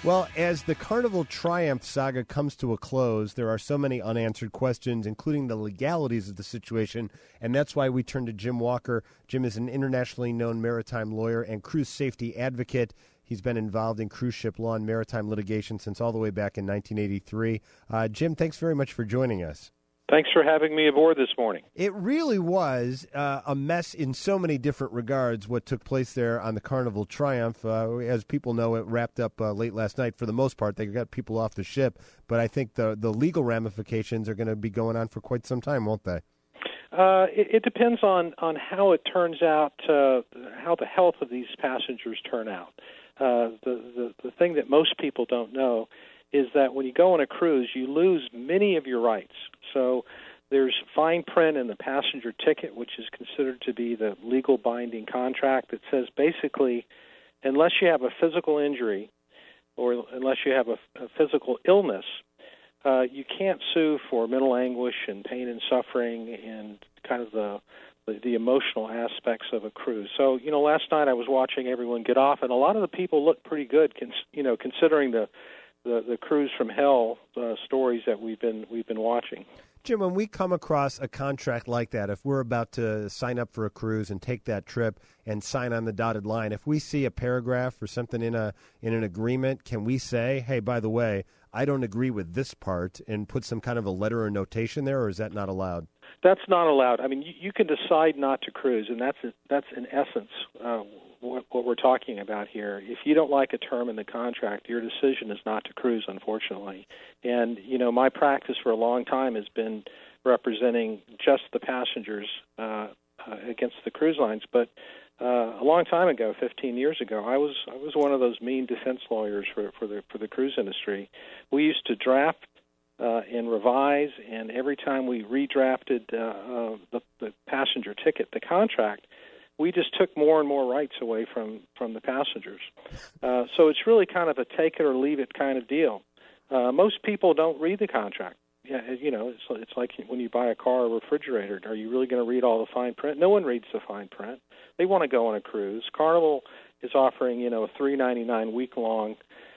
Well, as the Carnival Triumph saga comes to a close, there are so many unanswered questions, including the legalities of the situation, and that's why we turn to Jim Walker. Jim is an internationally known maritime lawyer and cruise safety advocate. He's been involved in cruise ship law and maritime litigation since all the way back in 1983. Jim, thanks very much for joining us. Thanks for having me aboard this morning. It really was a mess in so many different regards, what took place there on the Carnival Triumph. As people know, it wrapped up late last night. For the most part, they got people off the ship. But I think the legal ramifications are going to be going on for quite some time, won't they? It depends on how it turns out, how the health of these passengers turn out. The thing that most people don't know is that when you go on a cruise, you lose many of your rights. So there's fine print in the passenger ticket, which is considered to be the legal binding contract that says basically, unless you have a physical injury or unless you have a physical illness, you can't sue for mental anguish and pain and suffering and kind of the emotional aspects of a cruise. So, last night I was watching everyone get off, and a lot of the people looked pretty good, considering the cruise from hell stories that we've been watching. Jim, when we come across a contract like that, if we're about to sign up for a cruise and take that trip and sign on the dotted line, if we see a paragraph or something in an agreement, can we say, hey, by the way, I don't agree with this part, and put some kind of a letter or notation there, or is that not allowed? That's not allowed. I mean, you can decide not to cruise, and that's in essence what we're talking about here. If you don't like a term in the contract, your decision is not to cruise, unfortunately. And, my practice for a long time has been representing just the passengers against the cruise lines. But a long time ago, 15 years ago, I was one of those mean defense lawyers for the cruise industry. We used to draft and revise, and every time we redrafted the passenger ticket, the contract, we just took more and more rights away from the passengers. So it's really kind of a take it or leave it kind of deal. Most people don't read the contract. Yeah, it's like when you buy a car or refrigerator. Are you really going to read all the fine print? No one reads the fine print. They want to go on a cruise. Carnival is offering, a $3.99 week-long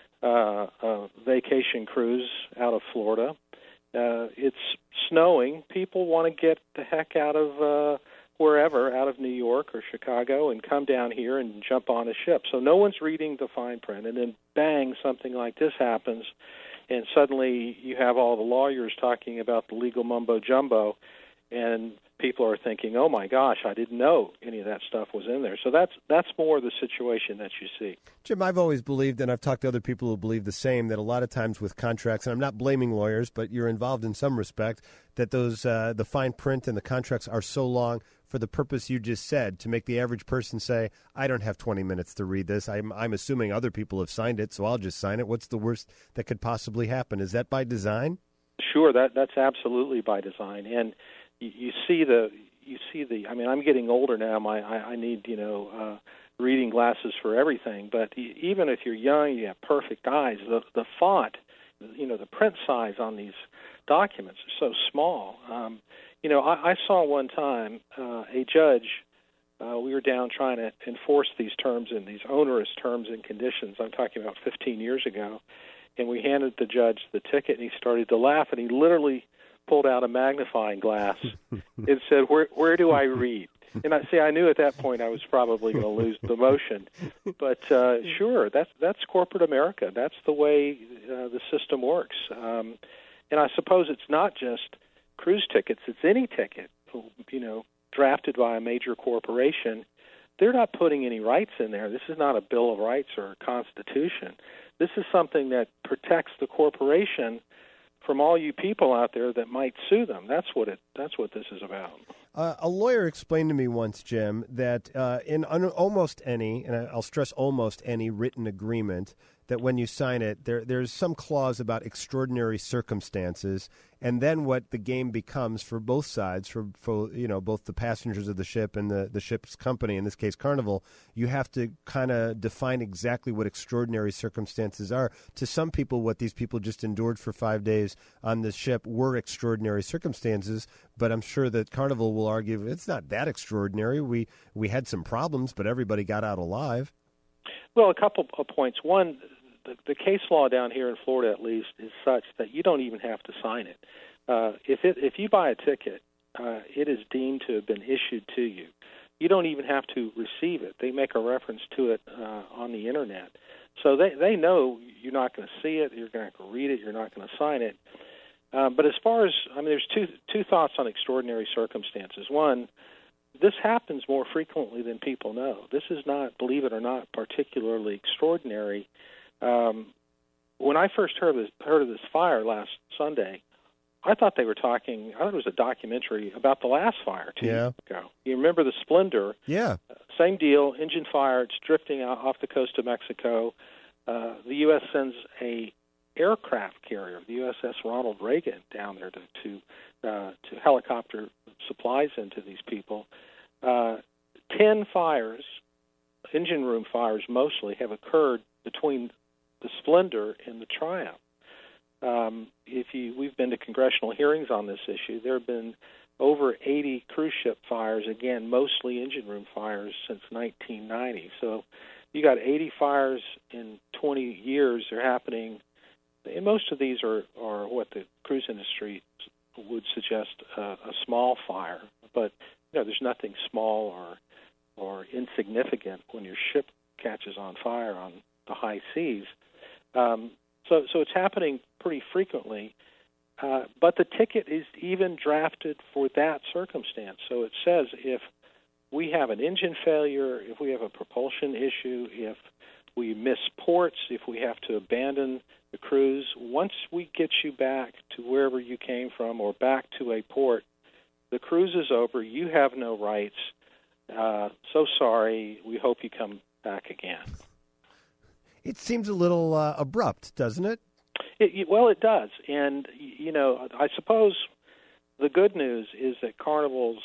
vacation cruise out of Florida. It's snowing. People want to get the heck out of wherever, out of New York or Chicago, and come down here and jump on a ship. So no one's reading the fine print. And then, bang, something like this happens, and suddenly you have all the lawyers talking about the legal mumbo-jumbo, and people are thinking, oh, my gosh, I didn't know any of that stuff was in there. So that's more the situation that you see. Jim, I've always believed, and I've talked to other people who believe the same, that a lot of times with contracts, and I'm not blaming lawyers, but you're involved in some respect, that those the fine print and the contracts are so long for the purpose you just said, to make the average person say, I don't have 20 minutes to read this. I'm assuming other people have signed it, so I'll just sign it. What's the worst that could possibly happen? Is that by design? Sure, that's absolutely by design. And you see the. I mean, I'm getting older now. I need reading glasses for everything. But even if you're young, you have perfect eyes. The font, the print size on these documents are so small. I saw one time a judge. We were down trying to enforce these terms and these onerous terms and conditions. I'm talking about 15 years ago, and we handed the judge the ticket, and he started to laugh, and he literally pulled out a magnifying glass and said, "Where do I read?" And I knew at that point I was probably going to lose the motion. But sure, that's corporate America. That's the way the system works. And I suppose it's not just cruise tickets; it's any ticket, drafted by a major corporation. They're not putting any rights in there. This is not a Bill of Rights or a Constitution. This is something that protects the corporation from all you people out there that might sue them. That's what this is about. A lawyer explained to me once, Jim, that in almost any, and I'll stress almost any, written agreement, that when you sign it, there's some clause about extraordinary circumstances, and then what the game becomes for both sides, for both the passengers of the ship and the ship's company, in this case Carnival, you have to kind of define exactly what extraordinary circumstances are. To some people, what these people just endured for 5 days on the ship were extraordinary circumstances, but I'm sure that Carnival will argue it's not that extraordinary. We had some problems, but everybody got out alive. Well, a couple of points. One, the case law down here in Florida, at least, is such that you don't even have to sign it. If you buy a ticket, it is deemed to have been issued to you. You don't even have to receive it. They make a reference to it on the Internet. So they know you're not going to see it, you're going to read it, you're not going to sign it. But as far as, there's two thoughts on extraordinary circumstances. One, this happens more frequently than people know. This is not, believe it or not, particularly extraordinary. When I first heard of this fire last Sunday, I thought they were talking, I thought it was a documentary about the last fire 2 years ago. You remember the Splendor? Yeah. Same deal, engine fire, it's drifting out off the coast of Mexico. The U.S. sends a aircraft carrier, the USS Ronald Reagan, down there to helicopter supplies into these people. 10 fires, engine room fires mostly, have occurred between the Splendor and the Triumph. We've been to congressional hearings on this issue. There have been over 80 cruise ship fires, again, mostly engine room fires, since 1990. So you got 80 fires in 20 years. They're happening, and most of these are what the cruise industry would suggest a small fire. But there's nothing small or insignificant when your ship catches on fire on the high seas. So it's happening pretty frequently, but the ticket is even drafted for that circumstance. So it says if we have an engine failure, if we have a propulsion issue, if we miss ports, if we have to abandon the cruise, once we get you back to wherever you came from or back to a port, the cruise is over. You have no rights. So sorry. We hope you come back again. It seems a little abrupt, doesn't it? Well, it does. And, I suppose the good news is that Carnival's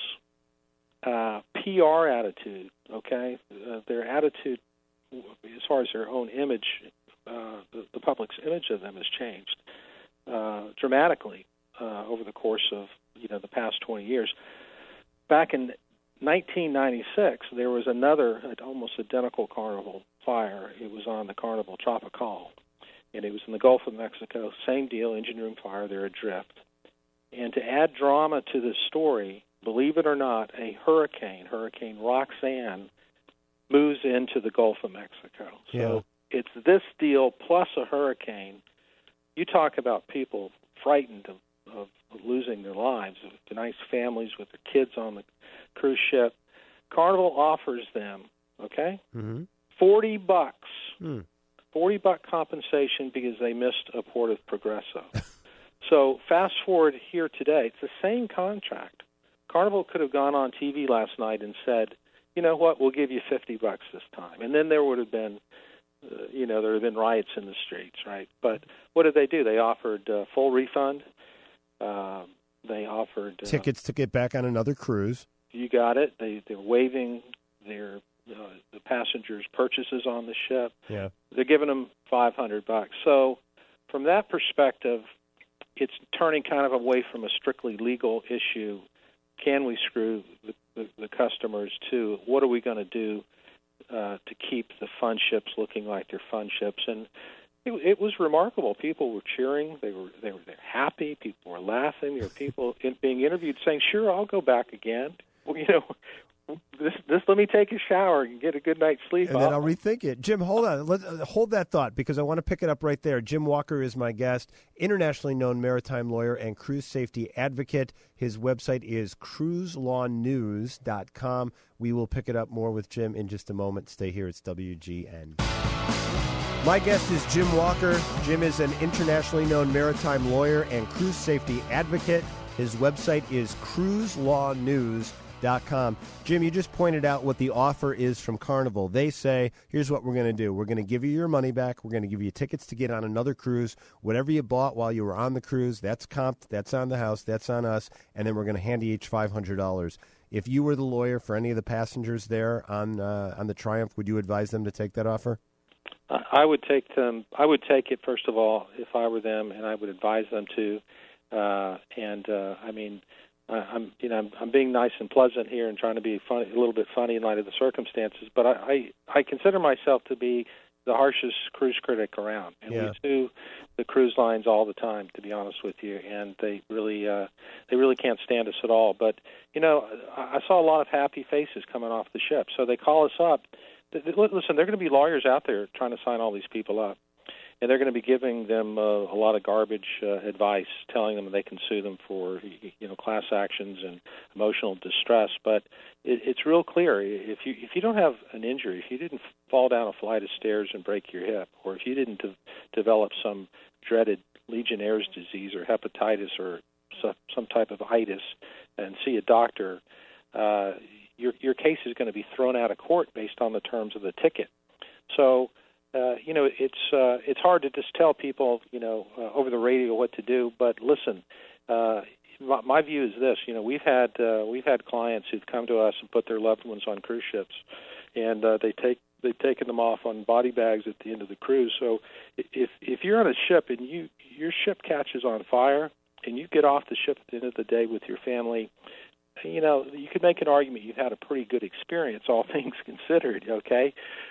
PR attitude, their attitude as far as their own image, the public's image of them has changed dramatically over the course of, the past 20 years. Back in 1996, there was another almost identical Carnival fire. It was on the Carnival Tropical, and it was in the Gulf of Mexico. Same deal, engine room fire. They're adrift. And to add drama to this story, believe it or not, a hurricane, Hurricane Roxanne, moves into the Gulf of Mexico. So it's this deal plus a hurricane. You talk about people frightened of losing their lives, the nice families with their kids on the cruise ship. Carnival offers them, $40, $40 compensation because they missed a port of Progreso. So fast forward here today, it's the same contract. Carnival could have gone on TV last night and said, you know what, we'll give you $50 this time. And then there would have been, there would have been riots in the streets, right? But what did they do? They offered full refund. They offered tickets to get back on another cruise. You got it. They're waiving their the passengers' purchases on the ship. Yeah, they're giving them $500. So from that perspective, it's turning kind of away from a strictly legal issue. Can we screw the customers to what are we going to do to keep the fun ships looking like they're fun ships? And it was remarkable. People were cheering. They were happy. People were laughing. There were people being interviewed saying, "Sure, I'll go back again." Well, this let me take a shower and get a good night's sleep. And then I'll rethink it. Jim, hold on. Hold that thought because I want to pick it up right there. Jim Walker is my guest, internationally known maritime lawyer and cruise safety advocate. His website is cruiselawnews.com. We will pick it up more with Jim in just a moment. Stay here. It's WGN. My guest is Jim Walker. Jim is an internationally known maritime lawyer and cruise safety advocate. His website is cruiselawnews.com. Jim, you just pointed out what the offer is from Carnival. They say, here's what we're going to do. We're going to give you your money back. We're going to give you tickets to get on another cruise. Whatever you bought while you were on the cruise, that's comped, that's on the house, that's on us, and then we're going to hand you each $500. If you were the lawyer for any of the passengers there on the Triumph, would you advise them to take that offer? I would take them. I would take it first of all if I were them, and I would advise them to. I'm being nice and pleasant here and trying to be funny, a little bit funny in light of the circumstances. But I consider myself to be the harshest cruise critic around, and Yeah. we sue the cruise lines all the time, to be honest with you, and they really can't stand us at all. But I saw a lot of happy faces coming off the ship, so they call us up. Listen, there are going to be lawyers out there trying to sign all these people up, and they're going to be giving them a lot of garbage advice, telling them they can sue them for class actions and emotional distress. But it's real clear, if you don't have an injury, if you didn't fall down a flight of stairs and break your hip, or if you didn't develop some dreaded Legionnaire's disease or hepatitis or some type of itis, and see a doctor, your case is going to be thrown out of court based on the terms of the ticket. So. It's hard to just tell people, over the radio what to do. But listen, my view is this: we've had clients who've come to us and put their loved ones on cruise ships, and they've taken them off on body bags at the end of the cruise. So if you're on a ship and your ship catches on fire and you get off the ship at the end of the day with your family, you could make an argument you've had a pretty good experience, all things considered. Okay.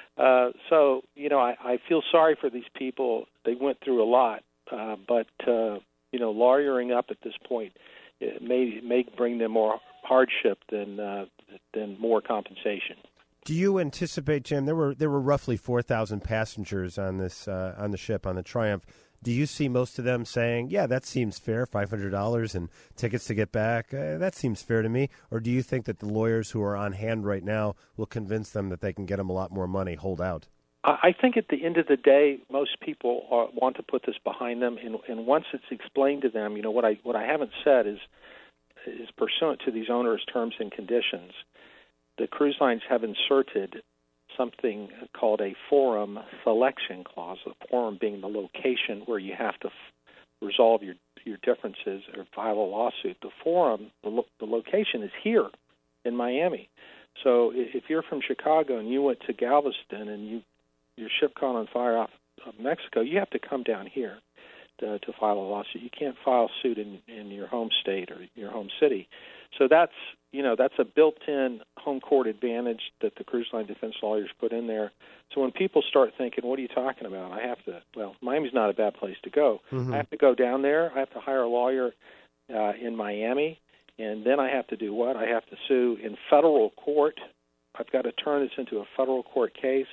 So, I feel sorry for these people. They went through a lot, but lawyering up at this point it may bring them more hardship than more compensation. Do you anticipate, Jim? There were roughly 4,000 passengers on the ship, on the Triumph. Do you see most of them saying, "Yeah, that seems fair, $500 and tickets to get back? That seems fair to me"? Or do you think that the lawyers who are on hand right now will convince them that they can get them a lot more money, hold out? I think at the end of the day, most people want to put this behind them, and once it's explained to them, what I haven't said is pursuant to these onerous terms and conditions, the cruise lines have inserted something called a forum selection clause, the forum being the location where you have to resolve your differences or file a lawsuit. The forum, the location is here in Miami. So if you're from Chicago and you went to Galveston and your ship caught on fire off of Mexico, you have to come down here to file a lawsuit. You can't file suit in your home state or your home city. So that's a built-in home court advantage that the cruise line defense lawyers put in there. So when people start thinking, what are you talking about? Miami's not a bad place to go. Mm-hmm. I have to go down there. I have to hire a lawyer in Miami, and then I have to do what? I have to sue in federal court. I've got to turn this into a federal court case,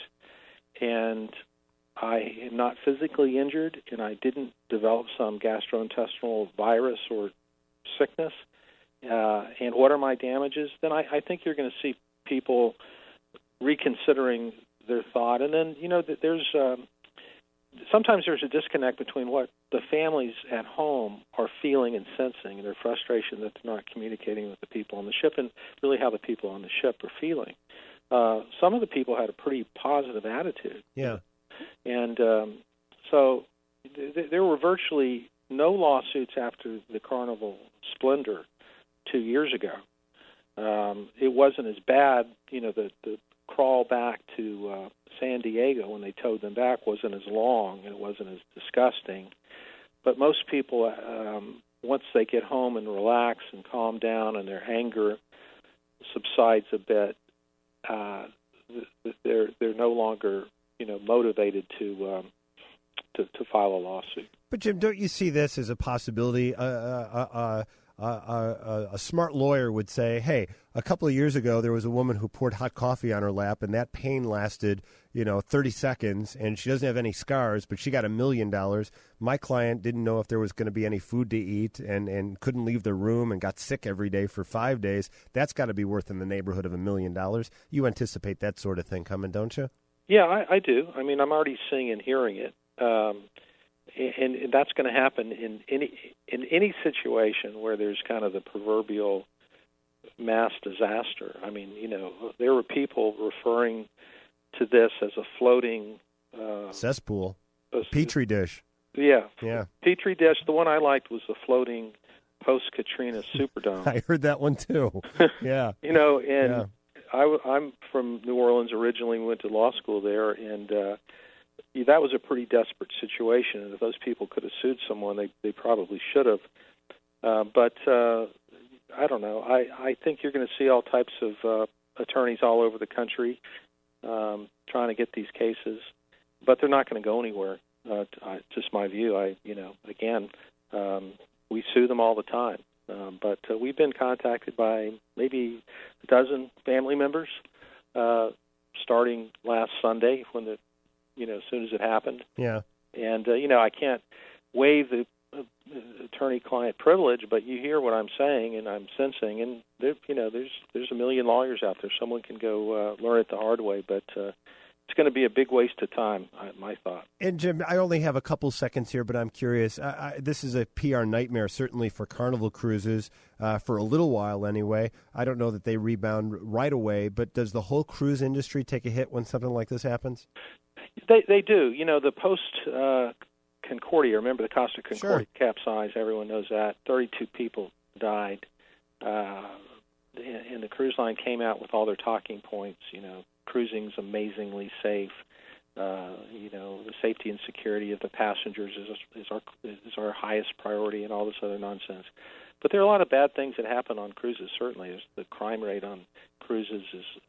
and I am not physically injured, and I didn't develop some gastrointestinal virus or sickness. And what are my damages? Then I think you're going to see people reconsidering their thought. And then, there's sometimes there's a disconnect between what the families at home are feeling and sensing and their frustration that they're not communicating with the people on the ship and really how the people on the ship are feeling. Some of the people had a pretty positive attitude. Yeah. And so there were virtually no lawsuits after the Carnival Splendor 2 years ago. It wasn't as bad, the crawl back to San Diego when they towed them back wasn't as long and it wasn't as disgusting. But most people, once they get home and relax and calm down and their anger subsides a bit, they're no longer motivated to file a lawsuit. But Jim, don't you see this as a possibility? A smart lawyer would say, hey, a couple of years ago, there was a woman who poured hot coffee on her lap, and that pain lasted, 30 seconds, and she doesn't have any scars, but she got $1 million. My client didn't know if there was going to be any food to eat and couldn't leave the room and got sick every day for 5 days. That's got to be worth in the neighborhood of $1 million. You anticipate that sort of thing coming, don't you? Yeah, I do. I mean, I'm already seeing and hearing it. And that's going to happen in any situation where there's kind of the proverbial mass disaster. I mean, there were people referring to this as a floating cesspool, petri dish. Yeah, yeah, petri dish. The one I liked was the floating post-Katrina Superdome. I heard that one too. Yeah, and I'm from New Orleans originally. Went to law school there, and that was a pretty desperate situation, and if those people could have sued someone, they probably should have. But I don't know. I think you're going to see all types of attorneys all over the country trying to get these cases. but they're not going to go anywhere. Just my view. We sue them all the time. But we've been contacted by maybe a dozen family members starting last Sunday as soon as it happened. Yeah. And, I can't waive the attorney-client privilege, but you hear what I'm saying and I'm sensing. And, there's a million lawyers out there. Someone can go learn it the hard way, but it's going to be a big waste of time, my thought. And, Jim, I only have a couple seconds here, but I'm curious. This is a PR nightmare, certainly for Carnival cruises, for a little while anyway. I don't know that they rebound right away, but does the whole cruise industry take a hit when something like this happens? They do. The post-Concordia, remember the Costa Concordia capsized, everyone knows that. 32 people died. And the cruise line came out with all their talking points, cruising's amazingly safe. The safety and security of the passengers is our highest priority, and all this other nonsense. But there are a lot of bad things that happen on cruises. Certainly, the crime rate on cruises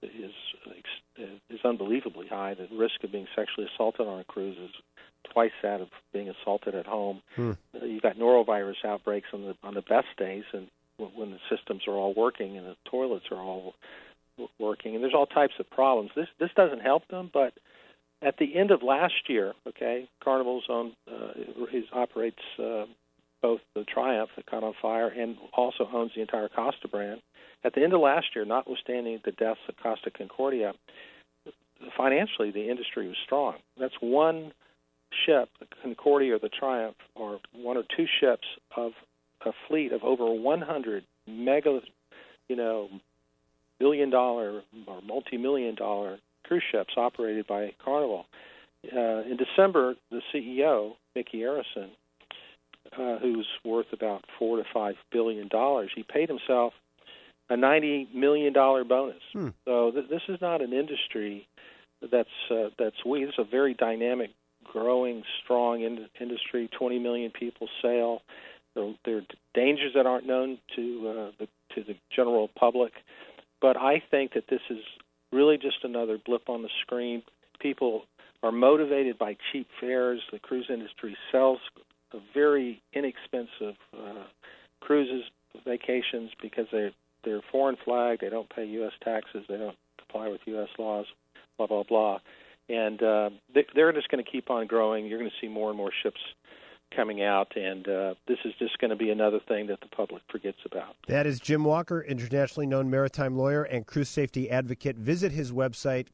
is unbelievably high. The risk of being sexually assaulted on a cruise is twice that of being assaulted at home. You've got norovirus outbreaks on the best days, and when the systems are all working and the toilets are all working, and there's all types of problems. This doesn't help them, but at the end of last year, Carnival's operates both the Triumph that caught on fire and also owns the entire Costa brand. At the end of last year, notwithstanding the deaths of Costa Concordia, financially the industry was strong. That's one ship, the Concordia or the Triumph, or one or two ships of a fleet of over 100 mega, billion-dollar or multi-million-dollar cruise ships operated by Carnival. In December, the CEO, Mickey Arison, who's worth about $4 to $5 billion, he paid himself a $90 million bonus. So this is not an industry that's weak. It's a very dynamic, growing, strong industry. 20 million people sail. There are dangers that aren't known to the general public, but I think that this is really just another blip on the screen. People are motivated by cheap fares. The cruise industry sells very inexpensive cruises, vacations, because they're foreign flag. They don't pay U.S. taxes. They don't comply with U.S. laws. Blah blah blah, and they're just going to keep on growing. You're going to see more and more ships coming out, and this is just going to be another thing that the public forgets about. That is Jim Walker, internationally known maritime lawyer and cruise safety advocate. Visit his website,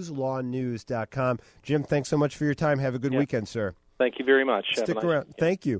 cruiselawnews.com. Jim, thanks so much for your time. Have a good weekend, sir. Thank you very much. Stick around. Thank you.